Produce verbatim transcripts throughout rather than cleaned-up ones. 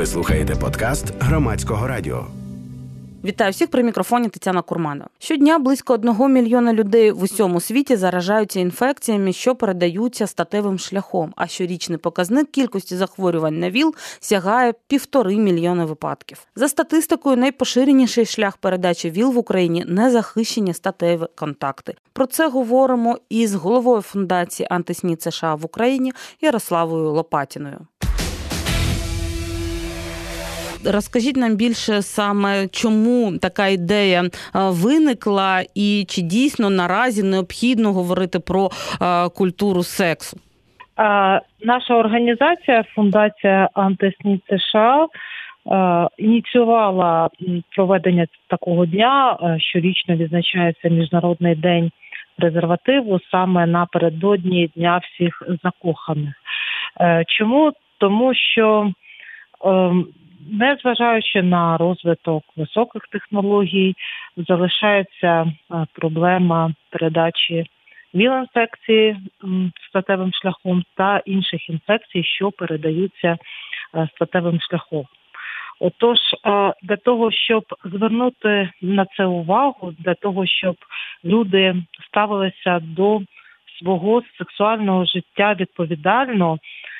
Ви слухаєте подкаст Громадського радіо. Вітаю всіх, при мікрофоні Тетяна Курманова. Щодня близько одного мільйона людей в усьому світі заражаються інфекціями, що передаються статевим шляхом, а щорічний показник кількості захворювань на ВІЛ сягає півтори мільйони випадків. За статистикою, найпоширеніший шлях передачі ВІЛ в Україні – незахищені статеві контакти. Про це говоримо із головою Фундації Антиснід США в Україні Ярославою Лопатіною. Розкажіть нам більше саме, чому така ідея виникла і чи дійсно наразі необхідно говорити про культуру сексу? Наша організація, Фундація Антиснід США, ініціювала проведення такого дня. Щорічно відзначається Міжнародний день презервативу саме напередодні Дня всіх закоханих. Чому? Тому що незважаючи на розвиток високих технологій, залишається проблема передачі ВІЛ-інфекції статевим шляхом та інших інфекцій, що передаються статевим шляхом. Отож, для того, щоб звернути на це увагу, для того, щоб люди ставилися до свого сексуального життя відповідально,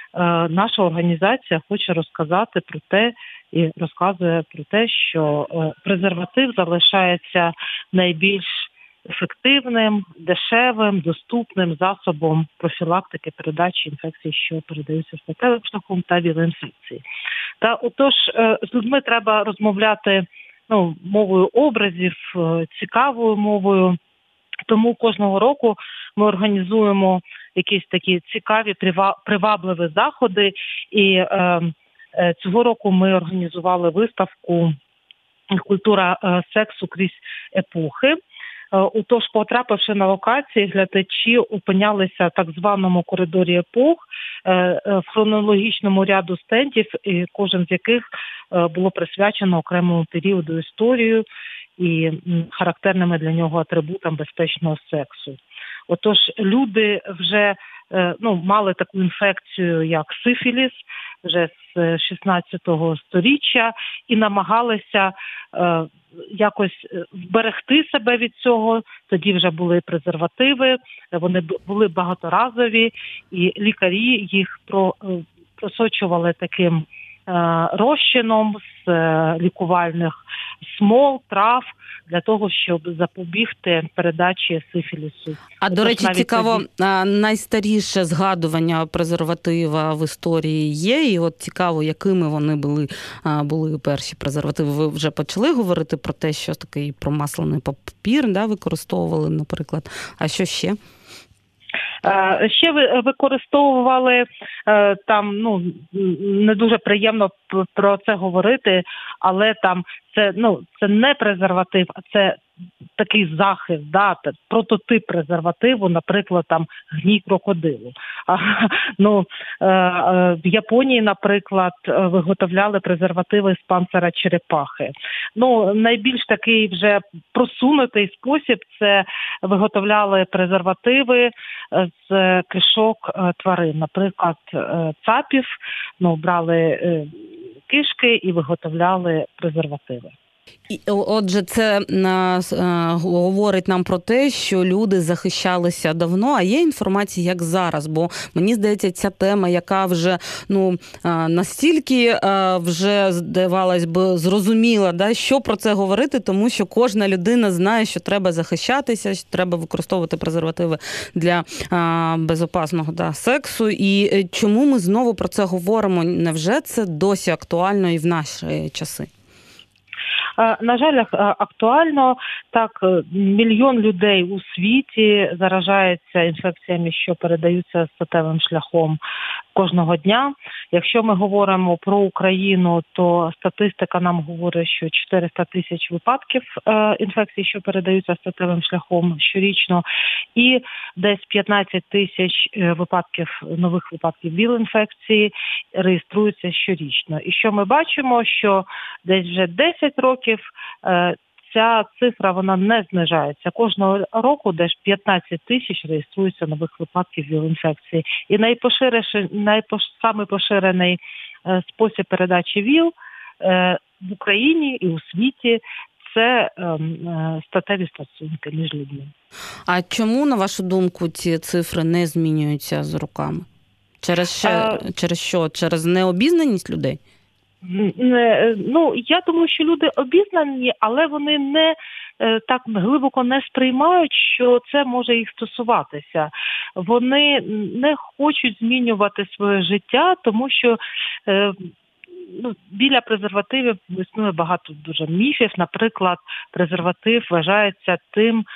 наша організація хоче розказати про те і розказує про те, що презерватив залишається найбільш ефективним, дешевим, доступним засобом профілактики передачі інфекцій, що передаються статевим шляхом, та ВІЛ-інфекції. Та отож, з людьми треба розмовляти ну, мовою образів, цікавою мовою. Тому кожного року ми організуємо якісь такі цікаві, привабливі заходи. І е, цього року ми організували виставку «Культура сексу крізь епохи». Отож, потрапивши на локації, глядачі опинялися в так званому коридорі епох, в хронологічному ряду стендів, і кожен з яких було присвячено окремому періоду історії і характерними для нього атрибутам безпечного сексу. Отож, люди вже ну, мали таку інфекцію, як сифіліс, вже з шістнадцятого сторіччя, і намагалися е, якось вберегти себе від цього. Тоді вже були презервативи, вони були багаторазові, і лікарі їх про, просочували таким е, розчином з е, лікувальних смол, трав, для того, щоб запобігти передачі сифілісу. А, до речі, цікаво, тоді... найстаріше згадування презерватива в історії є, і от цікаво, якими вони були, були перші презервативи. Ви вже почали говорити про те, що такий промаслений папір, да, використовували, наприклад. А що ще? Ще використовували, там, ну, не дуже приємно про це говорити, але там це, ну, це не презерватив, а це такий захист, да, прототип презервативу, наприклад, там гній крокодилу. А, ну, в Японії, наприклад, виготовляли презервативи з панцира черепахи. Ну, найбільш такий вже просунутий спосіб – це виготовляли презервативи з кишок тварин. Наприклад, цапів, ну, брали кишки і виготовляли презервативи. І, отже, це а, а, говорить нам про те, що люди захищалися давно, а є інформація, як зараз, бо мені здається, ця тема, яка вже ну а, настільки а, вже, здавалось би, зрозуміла, да, що про це говорити, тому що кожна людина знає, що треба захищатися, що треба використовувати презервативи для а, безопасного да, сексу. І чому ми знову про це говоримо? Невже це досі актуально і в наші часи? На жаль, актуально. Так, мільйон людей у світі заражається інфекціями, що передаються статевим шляхом кожного дня. Якщо ми говоримо про Україну, то статистика нам говорить, що чотириста тисяч випадків інфекцій, що передаються статевим шляхом щорічно, і десь п'ятнадцять тисяч випадків, нових випадків ВІЛ-інфекції реєструються щорічно. І що ми бачимо, що десь вже десять років ця цифра, вона не знижається. Кожного року десь п'ятнадцять тисяч реєструється нових випадків ВІЛ-інфекції. І найпоширений, найпош, самий поширений спосіб передачі ВІЛ в Україні і у світі – це статеві стосунки між людьми. А чому, на вашу думку, ці цифри не змінюються з роками? Через що? А... Через що? Через необізнаність людей? Ну, я думаю, що люди обізнані, але вони не так глибоко не сприймають, що це може їх стосуватися. Вони не хочуть змінювати своє життя, тому що ну, біля презервативів існує багато дуже міфів. Наприклад, презерватив вважається тим,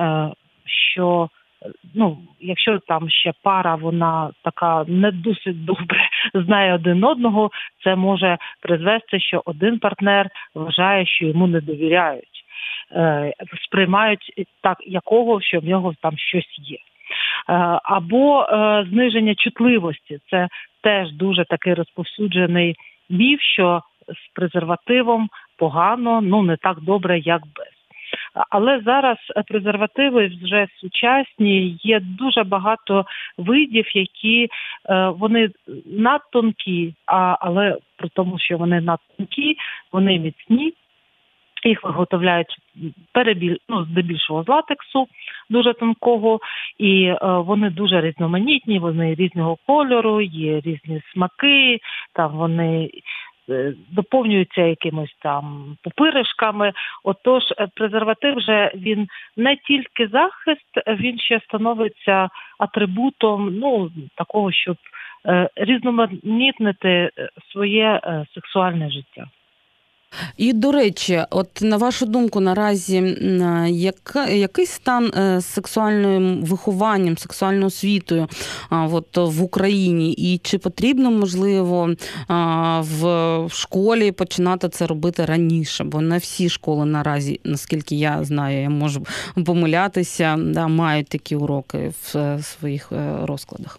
що ну, якщо там ще пара, вона така не досить добре знає один одного, це може призвести, що один партнер вважає, що йому не довіряють, е, сприймають так якого, що в нього там щось є. Е, або е, зниження чутливості. Це теж дуже такий розповсюджений міф, що з презервативом погано, ну не так добре, як без. Але зараз презервативи вже сучасні, є дуже багато видів, які вони надтонкі, але при тому, що вони надтонкі, вони міцні, їх виготовляють перебіль, ну, здебільшого з латексу, дуже тонкого, і вони дуже різноманітні, вони різного кольору, є різні смаки, там вони доповнюються якимось там пупиришками. Отож, презерватив вже він не тільки захист, він ще становиться атрибутом, ну, такого, щоб різноманітнити своє сексуальне життя. І, до речі, от на вашу думку, наразі яка, який стан з сексуальним вихованням, сексуальною освітою от, в Україні? І чи потрібно, можливо, в школі починати це робити раніше? Бо не всі школи наразі, наскільки я знаю, я можу помилятися, да, мають такі уроки в своїх розкладах.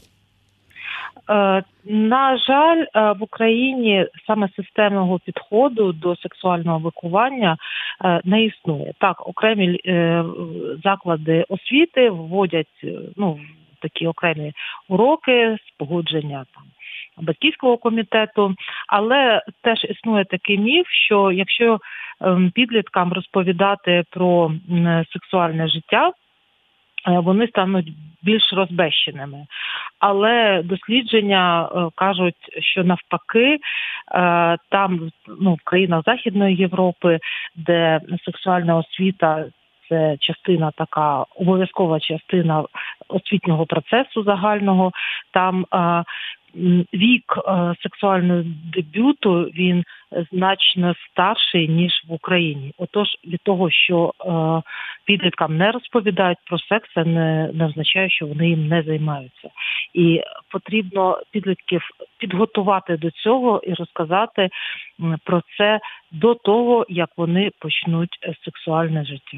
На жаль, в Україні саме системного підходу до сексуального виховання не існує. Так, окремі заклади освіти вводять ну, такі окремі уроки з погодження там батьківського комітету, але теж існує такий міф, що якщо підліткам розповідати про сексуальне життя, вони стануть більш розбещеними. Але дослідження е, кажуть, що навпаки, е, там, ну, в країнах Західної Європи, де сексуальна освіта – це частина така, обов'язкова частина освітнього процесу загального, там е, вік е, сексуального дебюту, він значно старший, ніж в Україні. Отож, від того, що е, підліткам не розповідають про секс, це не, не означає, що вони їм не займаються. І потрібно підлітків підготувати до цього і розказати про це до того, як вони почнуть сексуальне життя.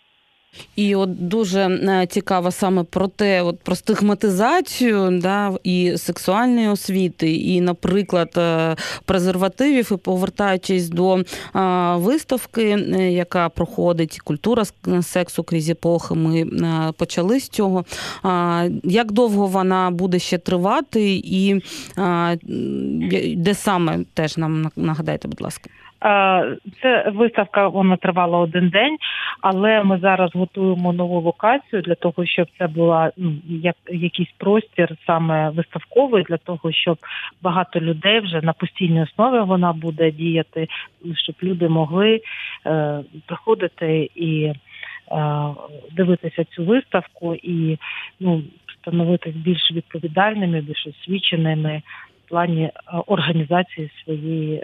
І от дуже цікаво саме про те, от про стигматизацію, да, і сексуальної освіти, і, наприклад, презервативів, і повертаючись до а, виставки, яка проходить «Культура сексу крізь епохи», ми а, почали з цього. А, як довго вона буде ще тривати і а, де саме, теж нам нагадайте, будь ласка. Це виставка, вона тривала один день, але ми зараз готуємо нову локацію для того, щоб це була ну, як, якийсь простір саме виставковий, для того, щоб багато людей вже на постійній основі вона буде діяти, щоб люди могли е, приходити і е, дивитися цю виставку і ну, становитись більш відповідальними, більш освіченими в плані організації своєї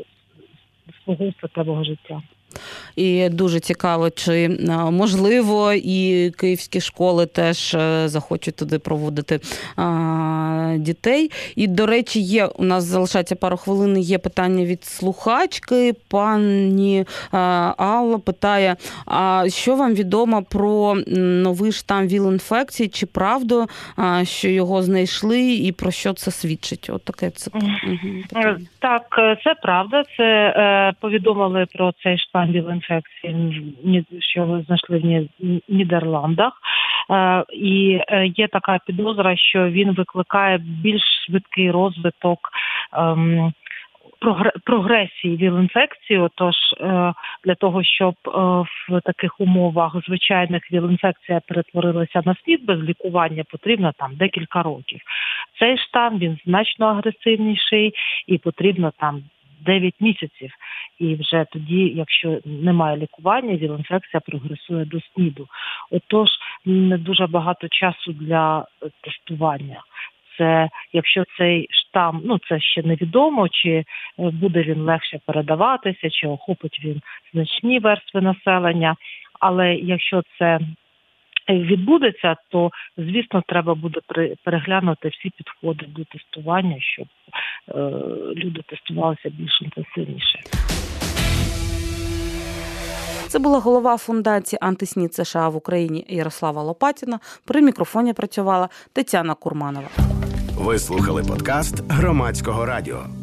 свого статевого життя. І дуже цікаво, чи можливо і київські школи теж захочуть туди проводити а, дітей. І, до речі, є, у нас залишається пару хвилин, є питання від слухачки. Пані а, Алла питає, а що вам відомо про новий штам ВІЛ-інфекції? Чи правда, а, що його знайшли і про що це свідчить? От таке це питання. Так, це правда. Це е, повідомили про цей штам ВІЛ-інфекції, що знайшли в Нідерландах. І є така підозра, що він викликає більш швидкий розвиток прогресії віл-інфекції. Отож, для того, щоб в таких умовах звичайних віл-інфекція перетворилася на СНІД без лікування, потрібно там декілька років. Цей штам, він значно агресивніший і потрібно там дев'ять місяців. І вже тоді, якщо немає лікування, віл-інфекція прогресує до СНІДу. Отож, не дуже багато часу для тестування. Це, якщо цей штам, ну це ще невідомо, чи буде він легше передаватися, чи охопить він значні верстви населення. Але якщо це відбудеться, то, звісно, треба буде переглянути всі підходи до тестування, щоб е, люди тестувалися більш інтенсивніше. Це була голова фундації «Антиснід США» в Україні Ярослава Лопатіна. При мікрофоні працювала Тетяна Курманова. Ви слухали подкаст Громадського радіо.